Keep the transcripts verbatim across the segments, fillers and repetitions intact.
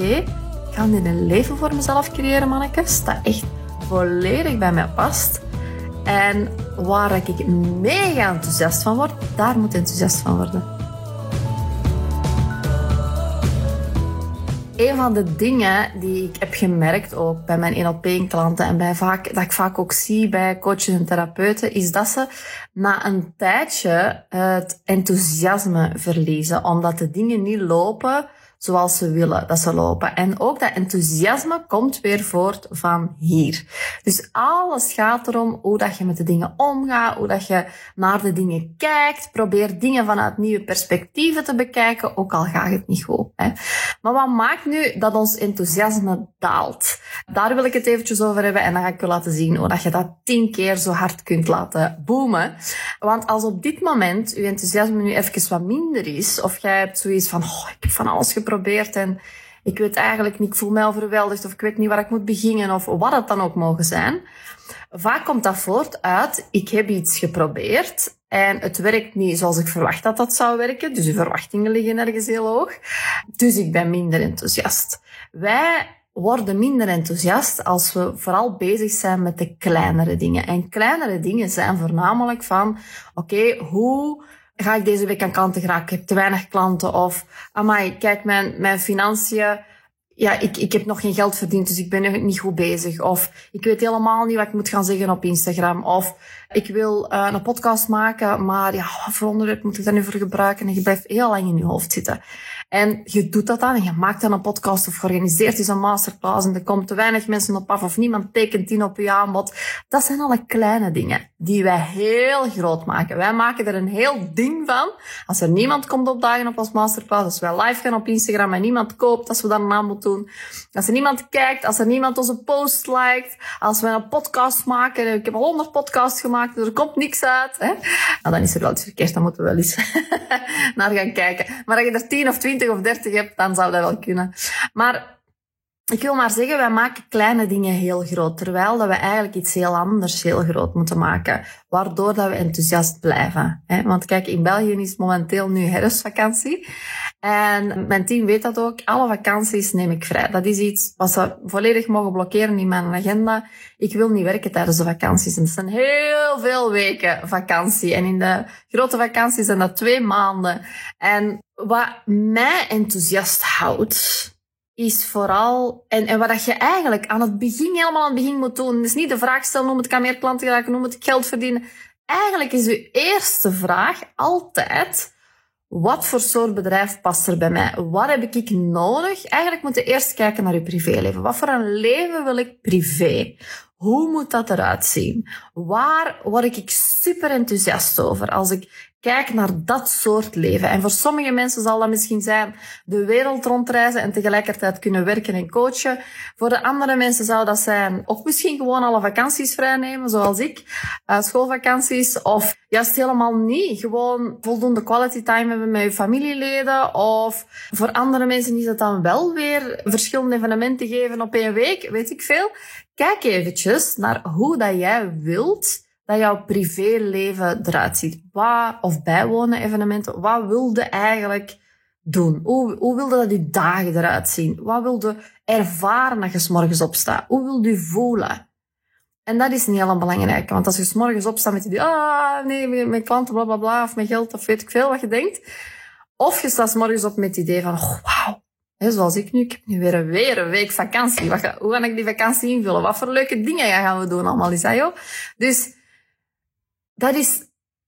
oké, okay, ik ga nu een leven voor mezelf creëren, mannetjes, dat echt volledig bij mij past. En waar ik mega enthousiast van word, daar moet ik enthousiast van worden. Een van de dingen die ik heb gemerkt ook bij mijn één op één klanten en bij vaak, dat ik vaak ook zie bij coaches en therapeuten, is dat ze na een tijdje het enthousiasme verliezen, omdat de dingen niet lopen zoals ze willen dat ze lopen. En ook dat enthousiasme komt weer voort van hier. Dus alles gaat erom hoe dat je met de dingen omgaat, hoe dat je naar de dingen kijkt. Probeer dingen vanuit nieuwe perspectieven te bekijken, ook al gaat het niet goed. Hè. Maar wat maakt nu dat ons enthousiasme daalt? Daar wil ik het eventjes over hebben en dan ga ik je laten zien hoe dat je dat tien keer zo hard kunt laten boomen. Want als op dit moment je enthousiasme nu even wat minder is, of jij hebt zoiets van, oh, ik heb van alles geprobeerd, geprobeerd en ik weet eigenlijk niet, ik voel mij overweldigd of ik weet niet waar ik moet beginnen of wat het dan ook mogen zijn. Vaak komt dat voort uit, ik heb iets geprobeerd en het werkt niet zoals ik verwacht dat dat zou werken. Dus de verwachtingen liggen ergens heel hoog. Dus ik ben minder enthousiast. Wij worden minder enthousiast als we vooral bezig zijn met de kleinere dingen. En kleinere dingen zijn voornamelijk van, oké, okay, hoe ga ik deze week aan klanten geraken? Ik heb te weinig klanten. Of, amai, kijk, mijn, mijn financiën, ja, ik, ik heb nog geen geld verdiend, dus ik ben nog niet goed bezig. Of, ik weet helemaal niet wat ik moet gaan zeggen op Instagram. Of, ik wil uh, een podcast maken, maar ja, wat voor onderwerp moet ik daar nu voor gebruiken? En je blijft heel lang in je hoofd zitten. En je doet dat dan en je maakt dan een podcast of georganiseerd is een masterclass en er komen te weinig mensen op af of niemand tekent in op je aanbod. Dat zijn alle kleine dingen die wij heel groot maken. Wij maken er een heel ding van. Als er niemand komt opdagen op ons masterclass, als wij live gaan op Instagram en niemand koopt, als we daar een aanbod doen. Als er niemand kijkt, als er niemand onze post liked, als we een podcast maken, ik heb al honderd podcasts gemaakt, dus er komt niks uit. Hè? Nou, dan is er wel iets verkeerd, dan moeten we wel eens naar gaan kijken. Maar als je er tien of twintig of dertig hebt, dan zou dat wel kunnen. Maar ik wil maar zeggen, wij maken kleine dingen heel groot, terwijl dat we eigenlijk iets heel anders heel groot moeten maken, waardoor dat we enthousiast blijven. Want kijk, in België is momenteel nu herfstvakantie. En mijn team weet dat ook. Alle vakanties neem ik vrij. Dat is iets wat ze volledig mogen blokkeren in mijn agenda. Ik wil niet werken tijdens de vakanties. En het zijn heel veel weken vakantie. En in de grote vakanties zijn dat twee maanden. En wat mij enthousiast houdt, is vooral, en, en wat je eigenlijk aan het begin, helemaal aan het begin moet doen, is niet de vraag stellen, hoe moet ik aan meer klanten geraken, hoe moet ik geld verdienen. Eigenlijk is je eerste vraag altijd, wat voor soort bedrijf past er bij mij? Wat heb ik nodig? Eigenlijk moet je eerst kijken naar je privéleven. Wat voor een leven wil ik privé? Hoe moet dat eruit zien? Waar word ik super enthousiast over als ik kijk naar dat soort leven? En voor sommige mensen zal dat misschien zijn de wereld rondreizen en tegelijkertijd kunnen werken en coachen. Voor de andere mensen zou dat zijn ook misschien gewoon alle vakanties vrijnemen, zoals ik. Uh, schoolvakanties of juist helemaal niet. Gewoon voldoende quality time hebben met je familieleden. Of voor andere mensen is het dan wel weer verschillende evenementen geven op één week, weet ik veel. Kijk eventjes naar hoe dat jij wilt dat jouw privéleven eruit ziet. Wat, of bijwonen evenementen, wat wilde eigenlijk doen? Hoe, hoe wilde dat je dagen eruit zien? Wat wilde ervaren als je 's morgens opstaat? Hoe wilde je voelen? En dat is niet heel belangrijk, want als je 's morgens opstaat met die, ah, nee, mijn klanten, bla, bla, bla, of mijn geld, of weet ik veel wat je denkt. Of je staat 's morgens op met het idee van, oh, wauw. He, zoals ik nu, ik heb nu weer, weer een week vakantie. Wat ga, hoe ga ik die vakantie invullen? Wat voor leuke dingen gaan we doen allemaal, is dat joh? Dus dat is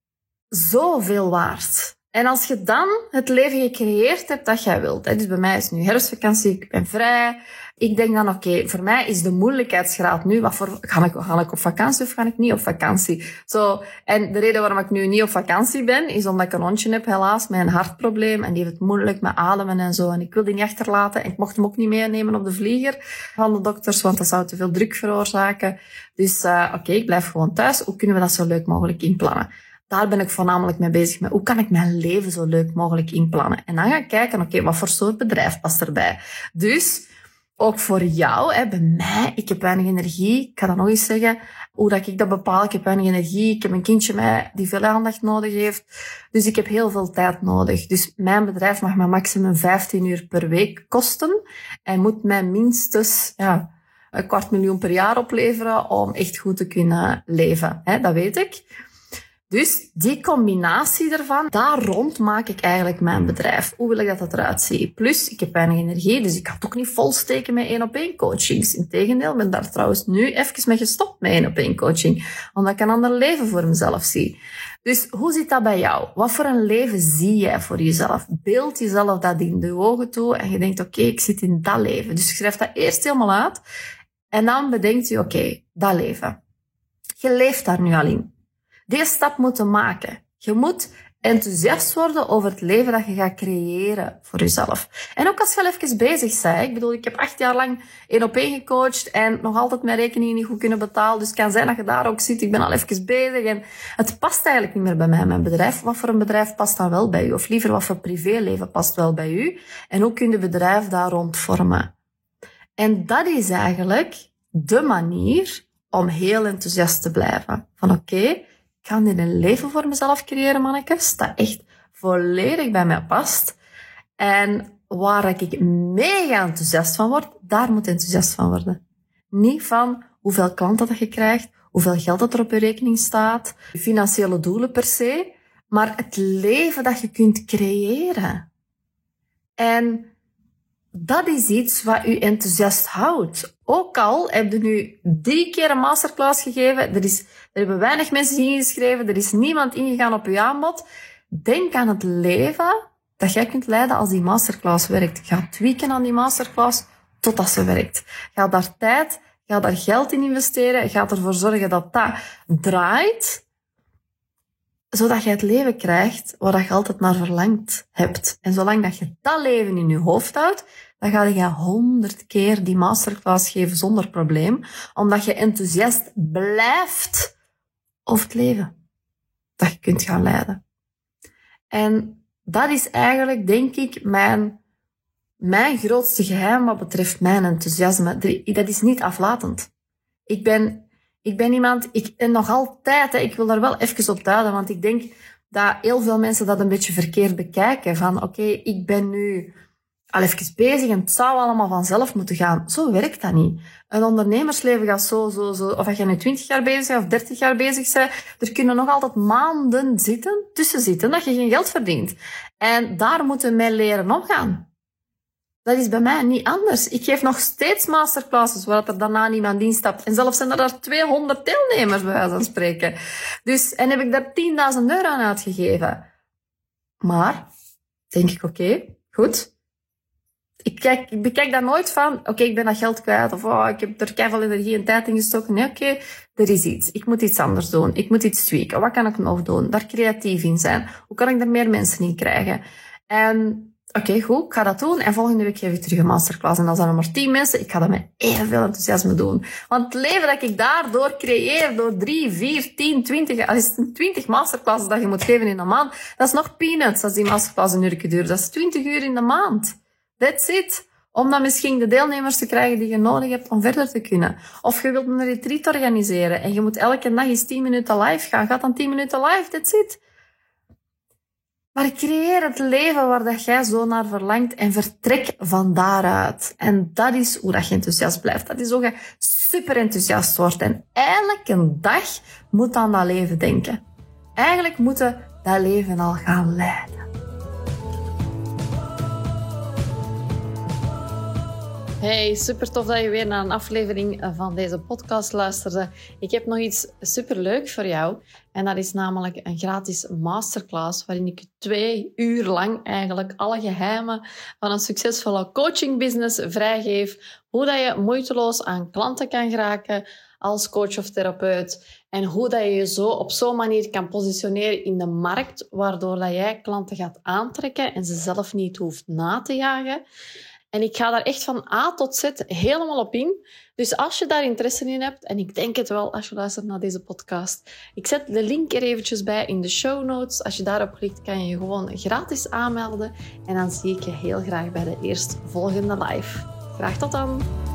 zoveel waard. En als je dan het leven gecreëerd hebt dat jij wilt. Hè, dus bij mij is nu herfstvakantie, ik ben vrij. Ik denk dan, oké, okay, voor mij is de moeilijkheidsgraad nu, wat voor, ga ik, ga ik op vakantie of ga ik niet op vakantie? Zo, en de reden waarom ik nu niet op vakantie ben, is omdat ik een hondje heb, helaas, met een hartprobleem. En die heeft het moeilijk met ademen en zo. En ik wil die niet achterlaten. En ik mocht hem ook niet meenemen op de vlieger van de dokters, want dat zou te veel druk veroorzaken. Dus, uh, oké, okay, ik blijf gewoon thuis. Hoe kunnen we dat zo leuk mogelijk inplannen? Daar ben ik voornamelijk mee bezig met. Hoe kan ik mijn leven zo leuk mogelijk inplannen? En dan ga ik kijken, oké, okay, wat voor soort bedrijf past erbij? Dus ook voor jou, hè, bij mij, ik heb weinig energie. Ik ga dat nog eens zeggen. hoe dat ik dat bepaal. Ik heb weinig energie. Ik heb een kindje mij die veel aandacht nodig heeft. Dus ik heb heel veel tijd nodig. Dus mijn bedrijf mag mij maximum vijftien uur per week kosten. En moet mij minstens ja, een kwart miljoen per jaar opleveren om echt goed te kunnen leven. Hè, dat weet ik. Dus die combinatie ervan, daar rond maak ik eigenlijk mijn bedrijf. Hoe wil ik dat het eruit ziet? Plus, ik heb weinig energie, dus ik kan het ook niet volsteken met één-op-één coachings. Integendeel, ik ben daar trouwens nu even mee gestopt met één-op-één coaching. Omdat ik een ander leven voor mezelf zie. Dus hoe zit dat bij jou? Wat voor een leven zie jij voor jezelf? Beeld jezelf dat in de ogen toe en je denkt, oké, okay, ik zit in dat leven. Dus je schrijft dat eerst helemaal uit. En dan bedenkt je, oké, okay, dat leven. Je leeft daar nu al in. Deze stap moeten maken. Je moet enthousiast worden over het leven dat je gaat creëren voor jezelf. En ook als je al even bezig bent. Ik bedoel, ik heb acht jaar lang één op één gecoacht en nog altijd mijn rekeningen niet goed kunnen betalen. Dus het kan zijn dat je daar ook zit. Ik ben al even bezig en het past eigenlijk niet meer bij mij, mijn bedrijf. Wat voor een bedrijf past dan wel bij u? Of liever, wat voor privéleven past wel bij u? En hoe kun je het bedrijf daar rond vormen? En dat is eigenlijk de manier om heel enthousiast te blijven. Van oké, okay, ik ga dit een leven voor mezelf creëren, mannetjes, dat echt volledig bij mij past. En waar ik mega enthousiast van word, daar moet je enthousiast van worden. Niet van hoeveel klanten dat je krijgt, hoeveel geld dat er op je rekening staat, financiële doelen per se, maar het leven dat je kunt creëren. En dat is iets wat u enthousiast houdt. Ook al heb je nu drie keer een masterclass gegeven, er, is, er hebben weinig mensen ingeschreven, er is niemand ingegaan op uw aanbod. Denk aan het leven dat jij kunt leiden als die masterclass werkt. Ga tweaken aan die masterclass totdat ze werkt. Ga daar tijd, ga daar geld in investeren, ga ervoor zorgen dat dat draait, zodat je het leven krijgt waar je altijd naar verlangd hebt. En zolang dat je dat leven in je hoofd houdt, dan ga je honderd keer die masterclass geven zonder probleem, omdat je enthousiast blijft over het leven dat je kunt gaan leiden. En dat is eigenlijk, denk ik, mijn, mijn grootste geheim wat betreft mijn enthousiasme. Dat is niet aflatend. Ik ben... Ik ben iemand, ik, en nog altijd, hè, ik wil daar wel even op duiden, want ik denk dat heel veel mensen dat een beetje verkeerd bekijken. Van, oké, okay, ik ben nu al even bezig en het zou allemaal vanzelf moeten gaan. Zo werkt dat niet. Een ondernemersleven gaat zo, zo, zo. Of als je nu twintig jaar bezig bent of dertig jaar bezig bent, er kunnen nog altijd maanden zitten, tussen zitten, dat je geen geld verdient. En daar moeten we mee leren omgaan. Dat is bij mij niet anders. Ik geef nog steeds masterclasses waar er daarna niemand instapt. En zelfs zijn er daar tweehonderd deelnemers bij wijze van spreken. Dus, en heb ik daar tienduizend euro aan uitgegeven. Maar, denk ik, oké, okay, goed. Ik, kijk, ik bekijk daar nooit van, oké, okay, ik ben dat geld kwijt. Of oh, ik heb er keiveel energie en tijd in gestoken. Nee, oké, okay, er is iets. Ik moet iets anders doen. Ik moet iets tweaken. Wat kan ik nog doen? Daar creatief in zijn. Hoe kan ik er meer mensen in krijgen? En... Oké, okay, goed, ik ga dat doen. En volgende week geef ik terug een masterclass. En dan zijn er maar tien mensen. Ik ga dat met evenveel enthousiasme doen. Want het leven dat ik daardoor creëer, door drie, vier, tien, twintig... Als het twintig masterclasses dat je moet geven in een maand, dat is nog peanuts als die masterclass een uur duurt. Dat is twintig uur in de maand. That's it. Om dan misschien de deelnemers te krijgen die je nodig hebt om verder te kunnen. Of je wilt een retreat organiseren en je moet elke dag eens tien minuten live gaan. Ga dan tien minuten live, that's it. Maar creëer het leven waar dat jij zo naar verlangt en vertrek van daaruit. En dat is hoe dat je enthousiast blijft. Dat is hoe je super enthousiast wordt. En elke dag moet aan dat leven denken. Eigenlijk moet je dat leven al gaan leiden. Hey, super tof dat je weer naar een aflevering van deze podcast luisterde. Ik heb nog iets superleuk voor jou. En dat is namelijk een gratis masterclass waarin ik twee uur lang eigenlijk alle geheimen van een succesvolle coachingbusiness vrijgeef. Hoe dat je moeiteloos aan klanten kan geraken als coach of therapeut. En hoe dat je je zo op zo'n manier kan positioneren in de markt, waardoor dat jij klanten gaat aantrekken en ze zelf niet hoeft na te jagen. En ik ga daar echt van A tot Z helemaal op in. Dus als je daar interesse in hebt, en ik denk het wel als je luistert naar deze podcast, ik zet de link er eventjes bij in de show notes. Als je daarop klikt, kan je je gewoon gratis aanmelden. En dan zie ik je heel graag bij de eerstvolgende live. Graag tot dan!